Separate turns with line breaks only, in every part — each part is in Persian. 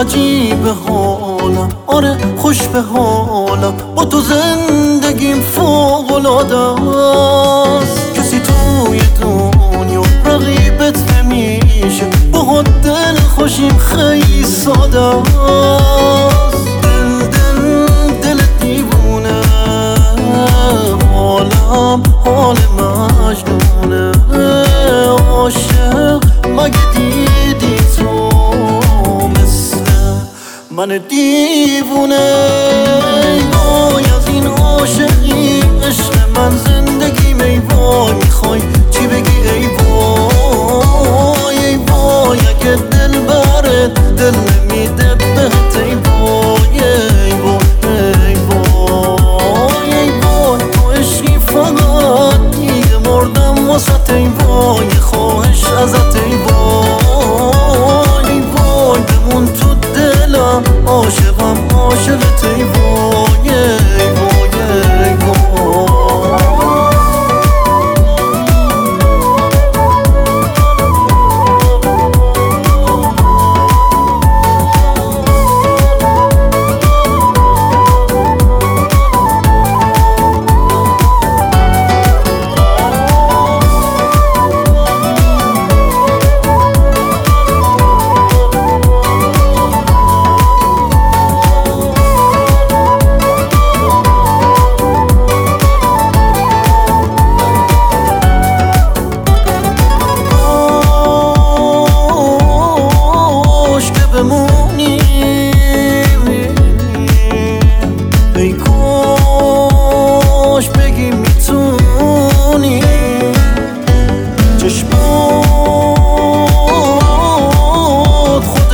عجیب حالم، آره خوش به حالم، با تو زندگیم فوق‌العاده است. کسی توی دنیا رقیبت نمیشه، با دل خوشیم خیلی ساده است. دل دیوونه، حالم حال مجنونه، عاشق مگه دیدی تو من دیوونه؟ وای از این عاشقی عشق من زندگی ای وای، میخوای چی بگی ای وای؟ ای وای اگه دل برت دل نمیده بهت ای وای، ای وای ای وای ای وای. تو عشقی فقط دیگه مردم واسط ای وای، خواهش ازت ای وای، ای وای بمون تو دلم، عاشقم عاشقت ای وای، ای وای ای وای. ای کاش بگی میتونی چشمات خود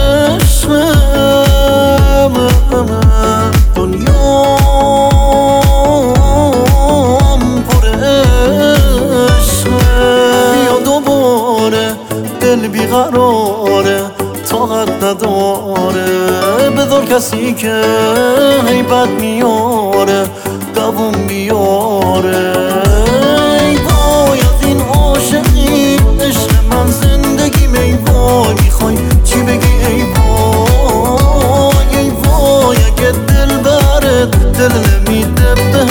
عشقم، دنیام پر عشقه. بیا دوباره دل بیقراره، طاقت نداره، بذار کسی که هیبت میاره دووم بیاره. ای وای از این عاشقی عشق من زندگیم ای وای، میخوای چی بگی ای وای؟ ای وای اگه دل برت دل نمیده